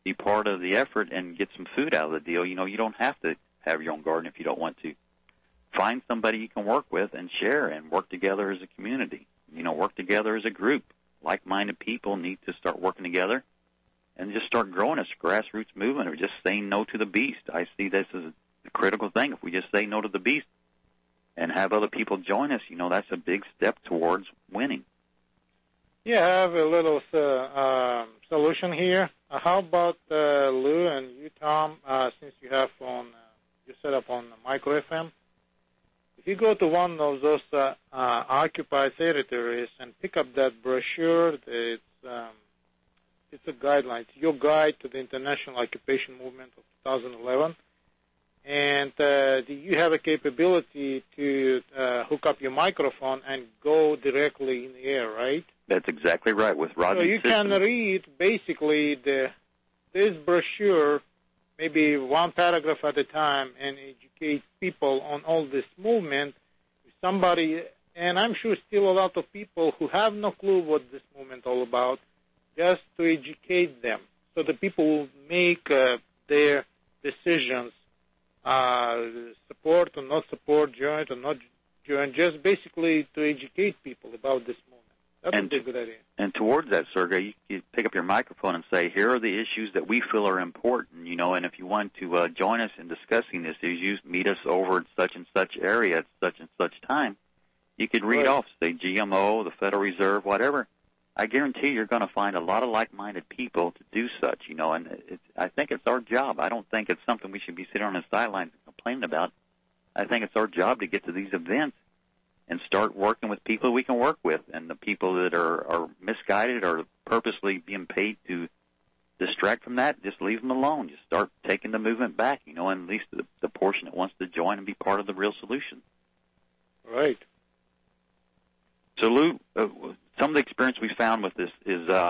be part of the effort and get some food out of the deal. You know, you don't have to have your own garden if you don't want to. Find somebody you can work with and share and work together as a community. You know, work together as a group. Like-minded people need to start working together and just start growing this grassroots movement of just saying no to the beast. I see this as a critical thing. If we just say no to the beast and have other people join us, you know, that's a big step towards winning. Yeah, I have a little uh, uh, solution here. Uh, how about uh, Lou and you, Tom, uh, since you have on, uh, you set up on Micro F M? If you go to one of those uh, uh, occupied territories and pick up that brochure, it's um, it's a guideline. It's your guide to the International Occupation Movement of two thousand eleven. And uh, do you have a capability to uh, hook up your microphone and go directly in the air, right? That's exactly right. With Rodney's So you system. can read basically the this brochure, maybe one paragraph at a time, and educate people on all this movement. If somebody, and I'm sure still a lot of people who have no clue what this movement all about, just to educate them so the people will make uh, their decisions, uh, support or not support, join or not join, just basically to educate people about this movement. That would be a good idea. And towards that, Sergey, you, you pick up your microphone and say, here are the issues that we feel are important, you know, and if you want to uh, join us in discussing these issues, meet us over at such and such area at such and such time. You could read Right. off, say, G M O, the Federal Reserve, whatever. I guarantee you're going to find a lot of like-minded people to do such, you know, and it's, I think it's our job. I don't think it's something we should be sitting on the sidelines and complaining about. I think it's our job to get to these events and start working with people we can work with, and the people that are, are misguided or purposely being paid to distract from that, just leave them alone. Just start taking the movement back, you know, and at least the, the portion that wants to join and be part of the real solution. Right. So, Lou, uh, some of the experience we found with this is, uh,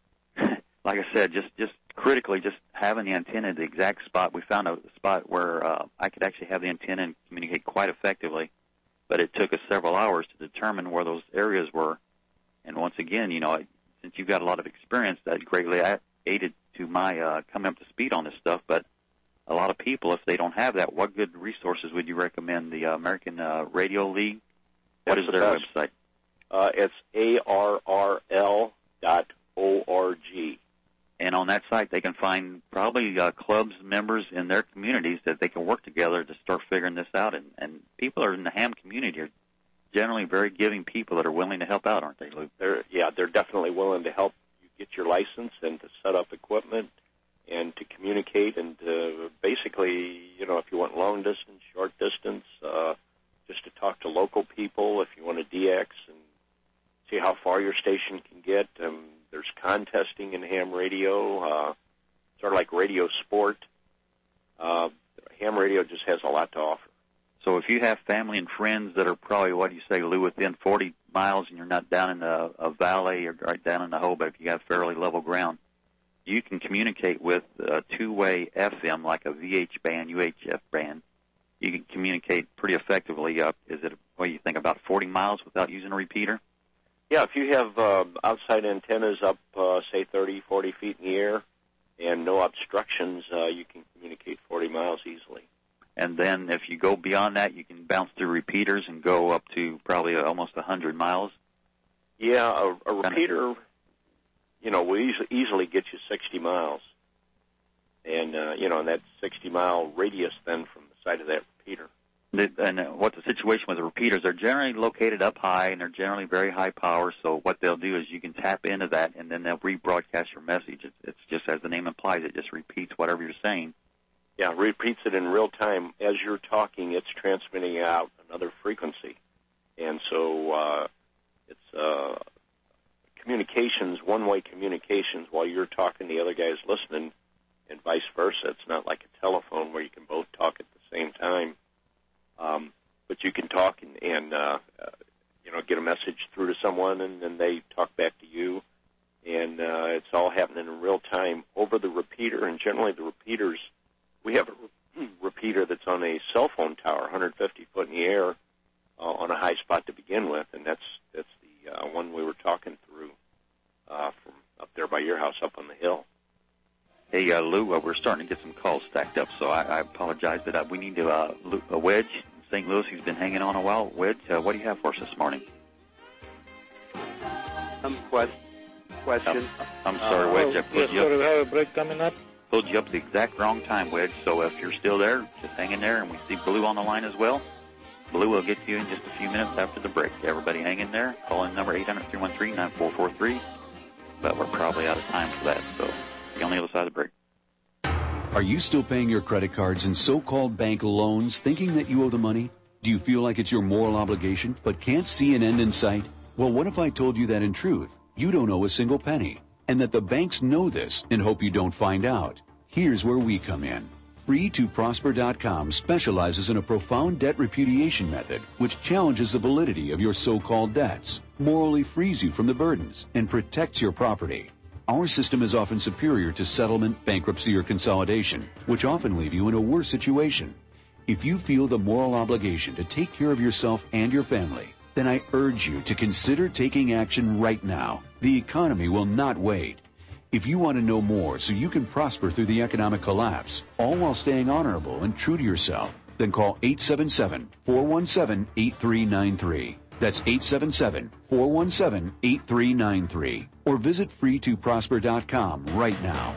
like I said, just, just critically just having the antenna at the exact spot. We found a spot where uh, I could actually have the antenna and communicate quite effectively, but it took us several hours to determine where those areas were. And once again, you know, since you've got a lot of experience, that greatly aided to my uh, coming up to speed on this stuff. But a lot of people, if they don't have that, what good resources would you recommend? The uh, American uh, Radio League? What That's is the their best. website? Uh, it's A R R L dot O R G. And on that site, they can find probably uh, clubs, members in their communities that they can work together to start figuring this out. And, and people are in the ham community are generally very giving people that are willing to help out, aren't they, Lou? They're, yeah, they're definitely willing to help you get your license and to set up equipment and to communicate and to basically, you know, if you want long distance, short distance, uh, just to talk to local people, if you want to D X and see how far your station can get. Um, there's contesting in ham radio, uh, sort of like radio sport. Uh, ham radio just has a lot to offer. So if you have family and friends that are probably, what do you say, Lou, within forty miles and you're not down in a, a valley or right down in the hole, but if you have fairly level ground, you can communicate with a two-way F M like a V H band, U H F band. You can communicate pretty effectively up, is it, what do you think, about forty miles without using a repeater? Yeah, if you have uh, outside antennas up, uh, say, thirty, forty feet in the air and no obstructions, uh, you can communicate forty miles easily. And then if you go beyond that, you can bounce through repeaters and go up to probably almost one hundred miles. Yeah, a, a repeater, you know, will easily, easily get you sixty miles. And, uh, you know, and that sixty-mile radius then from the side of that repeater. And what's the situation with the repeaters? They're generally located up high, and they're generally very high power, so what they'll do is you can tap into that, and then they'll rebroadcast your message. It's, it's just, as the name implies, it just repeats whatever you're saying. Yeah, repeats it in real time. As you're talking, it's transmitting out another frequency. And so uh, it's uh, communications, one-way communications. While you're talking, the other guy's listening, and vice versa. It's not like a telephone where you can both talk at the same time. Um, but you can talk and, and uh, uh, you know, get a message through to someone, and then they talk back to you. And uh, it's all happening in real time over the repeater. And generally the repeaters, we have a repeater that's on a cell phone tower, one hundred fifty foot in the air, uh, on a high spot to begin with. And that's that's the uh, one we were talking through uh, from up there by your house up on the hill. Hey, uh, Lou, uh, we're starting to get some calls stacked up, so I, I apologize that uh, we need to, uh, Lou, a Wedge in Saint Louis. He's been hanging on a while. Wedge, uh, what do you have for us this morning? Um, quest, question. I'm, I'm sorry, Uh, Wedge. I yes, pulled you sorry, we up. have a break coming up. Pulled you up the exact wrong time, Wedge. So if you're still there, just hang in there, and we see Blue on the line as well. Blue will get to you in just a few minutes after the break. Everybody hang in there. Call in number eight hundred, three one three, nine four four three. But we're probably out of time for that, so see you on the other side of the break. Are you still paying your credit cards and so-called bank loans thinking that you owe the money? Do you feel like it's your moral obligation but can't see an end in sight? Well, what if I told you that in truth, you don't owe a single penny, and that the banks know this and hope you don't find out? Here's where we come in. free to prosper dot com specializes in a profound debt repudiation method which challenges the validity of your so-called debts, morally frees you from the burdens, and protects your property. Our system is often superior to settlement, bankruptcy, or consolidation, which often leave you in a worse situation. If you feel the moral obligation to take care of yourself and your family, then I urge you to consider taking action right now. The economy will not wait. If you want to know more so you can prosper through the economic collapse, all while staying honorable and true to yourself, then call eight seven seven, four one seven, eight three nine three. That's eight seven seven, four one seven, eight three nine three. Or visit free to prosper dot com right now.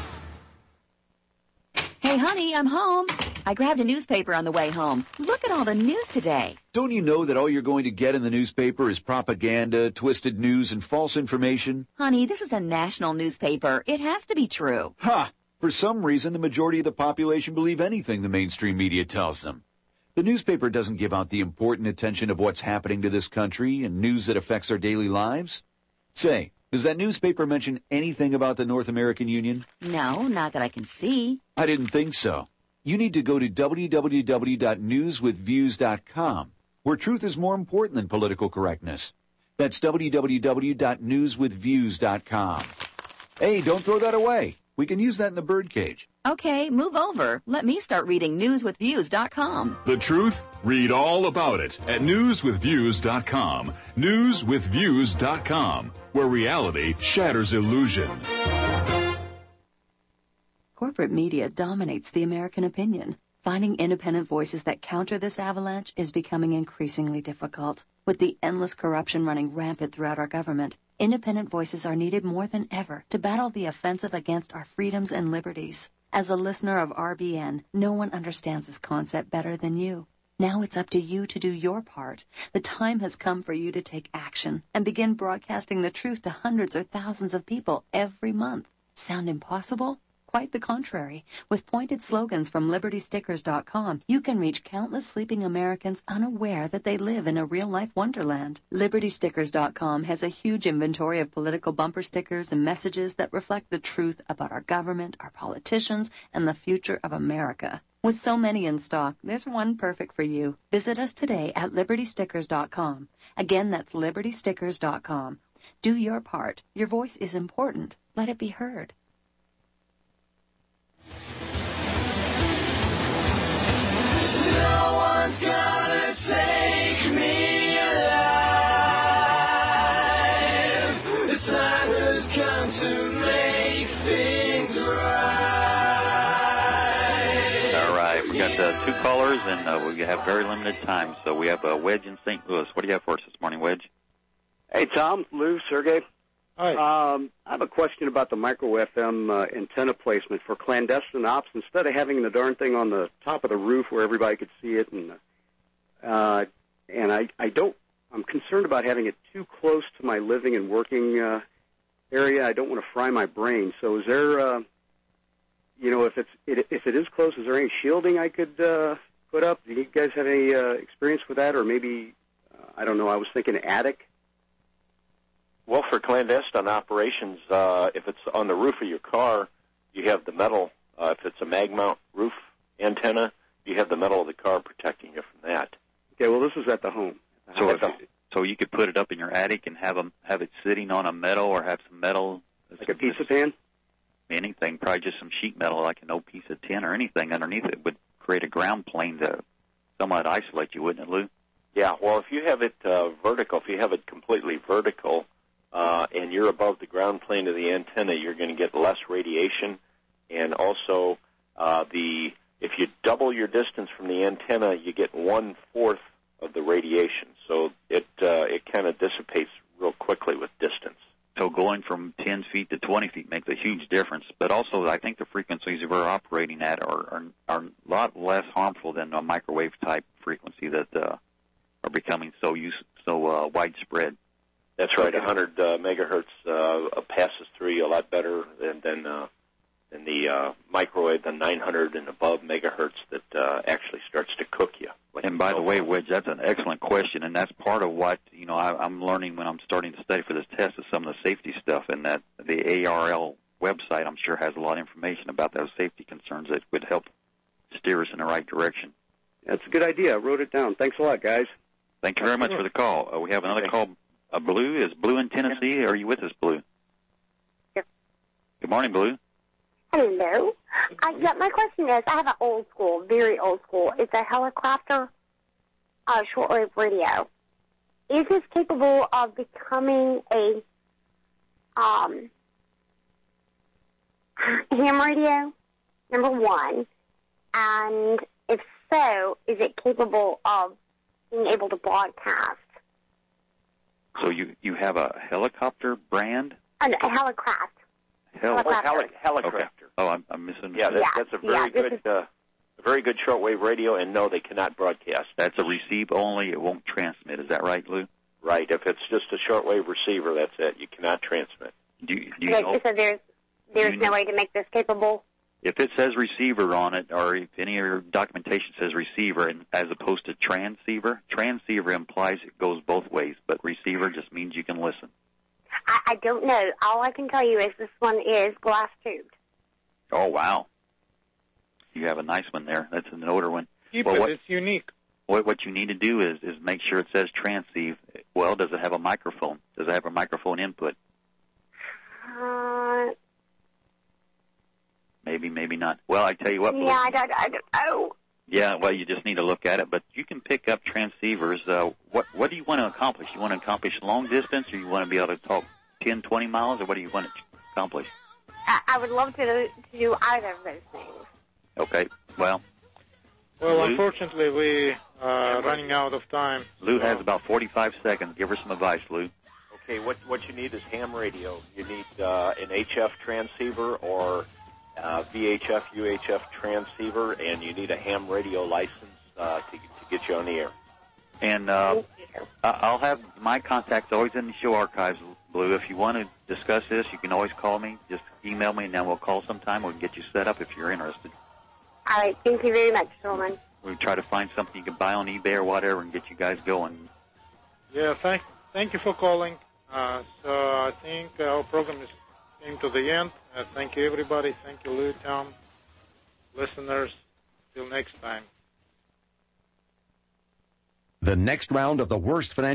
Hey, honey, I'm home. I grabbed a newspaper on the way home. Look at all the news today. Don't you know that all you're going to get in the newspaper is propaganda, twisted news, and false information? Honey, this is a national newspaper. It has to be true. Ha! For some reason, the majority of the population believe anything the mainstream media tells them. The newspaper doesn't give out the important attention of what's happening to this country and news that affects our daily lives. Say, does that newspaper mention anything about the North American Union? No, not that I can see. I didn't think so. You need to go to w w w dot news with views dot com, where truth is more important than political correctness. That's w w w dot news with views dot com. Hey, don't throw that away. We can use that in the birdcage. Okay, move over. Let me start reading news with views dot com. The truth? Read all about it at news with views dot com. news with views dot com, where reality shatters illusion. Corporate media dominates the American opinion. Finding independent voices that counter this avalanche is becoming increasingly difficult. With the endless corruption running rampant throughout our government, independent voices are needed more than ever to battle the offensive against our freedoms and liberties. As a listener of R B N, no one understands this concept better than you. Now it's up to you to do your part. The time has come for you to take action and begin broadcasting the truth to hundreds or thousands of people every month. Sound impossible? Quite the contrary. With pointed slogans from liberty stickers dot com, you can reach countless sleeping Americans unaware that they live in a real-life wonderland. liberty stickers dot com has a huge inventory of political bumper stickers and messages that reflect the truth about our government, our politicians, and the future of America. With so many in stock, there's one perfect for you. Visit us today at liberty stickers dot com. Again, that's liberty stickers dot com. Do your part. Your voice is important. Let it be heard. No one's gonna take me alive. The time has come to make things right. All right, we got uh, two callers, and uh, we have very limited time. So we have a uh, Wedge in Saint Louis. What do you have for us this morning, Wedge? Hey, Tom, Lou, Sergey. Hi. Um, I have a question about the micro F M uh, antenna placement for clandestine ops. Instead of having the darn thing on the top of the roof where everybody could see it, and uh, and I, I don't, I'm concerned about having it too close to my living and working uh, area. I don't want to fry my brain. So, is there, uh, you know, if it's it, if it is close, is there any shielding I could uh, put up? Do you guys have any uh, experience with that, or maybe uh, I don't know? I was thinking attic. Well, for clandestine operations, uh, if it's on the roof of your car, you have the metal. Uh, if it's a mag mount roof antenna, you have the metal of the car protecting you from that. Okay, well, this is at the home. So, if, so you could put it up in your attic and have them have it sitting on a metal, or have some metal, like a pizza pan. Anything, probably just some sheet metal, like an old piece of tin or anything underneath it, would create a ground plane to somewhat isolate you, wouldn't it, Lou? Yeah. Well, if you have it uh, vertical, if you have it completely vertical. Uh, and you're above the ground plane of the antenna, you're going to get less radiation. and also uh, the if you double your distance from the antenna, you get one fourth of the radiation. So it uh, it kind of dissipates real quickly with distance. So going from ten feet to twenty feet makes a huge difference. But also, I think the frequencies we're operating at are are, are a lot less harmful than a microwave type frequency that uh, are becoming so use so uh, widespread. That's right. one hundred uh, megahertz uh, passes through you a lot better than than, uh, than the uh, microwave, the nine hundred and above megahertz that uh, actually starts to cook you. And by the way, Wedge, that's an excellent question, and that's part of what you know I, I'm learning when I'm starting to study for this test is some of the safety stuff, and that the A R L website I'm sure has a lot of information about those safety concerns that would help steer us in the right direction. That's a good idea. I wrote it down. Thanks a lot, guys. Thank you very much for the call. Uh, we have another call. Uh, Blue, is Blue in Tennessee? Are you with us, Blue? Yes. Good morning, Blue. Hello. Uh, yeah, my question is, I have an old school, very old school. It's a helicopter uh, shortwave radio. Is this capable of becoming a um, ham radio, number one? And if so, is it capable of being able to broadcast? So you, you have a helicopter brand? Uh, no, a helicraft. Hel- Helicopter. Heli- helicrafter. Okay. Oh, I'm, I'm misunderstood. Yeah, that, that's a very yeah, good, is... uh, a very good shortwave radio. And no, they cannot broadcast. That's a receive only. It won't transmit. Is that right, Lou? Right. If it's just a shortwave receiver, that's it. You cannot transmit. Do you, do you Okay, know? so there's there's you no know? way to make this capable. If it says receiver on it, or if any of your documentation says receiver and, as opposed to transceiver, transceiver implies it goes both ways, but receiver just means you can listen. I, I don't know. All I can tell you is this one is glass tubed. Oh, wow. You have a nice one there. That's an older one. Keep well, it. what, It's unique. What, what you need to do is, is make sure it says transceive. Well, does it have a microphone? Does it have a microphone input? Uh, Maybe, maybe not. Well, I tell you what. yeah, I don't, I don't know. Yeah, well, you just need to look at it, but you can pick up transceivers. Uh, what what do you want to accomplish? You want to accomplish long distance, or you want to be able to talk ten, twenty miles, or what do you want to accomplish? I, I would love to, to do either of those things. Okay, well. Well, Lou? unfortunately, we are running out of time. Lou so. has about forty-five seconds. Give her some advice, Lou. Okay, what what you need is ham radio. You need uh, an H F transceiver or uh, V H F, U H F transceiver, and you need a ham radio license uh, to, to get you on the air. And uh, I'll have my contacts always in the show archives, Blue. If you want to discuss this, you can always call me. Just email me, and then we'll call sometime. We can get you set up if you're interested. All right, thank you very much, Shulman. We'll try to find something you can buy on eBay or whatever and get you guys going. Yeah, thank thank you for calling. Uh, so I think our program is came to the end. Uh, thank you, everybody. Thank you, Lou, Tom, listeners. Till next time. The next round of the worst financial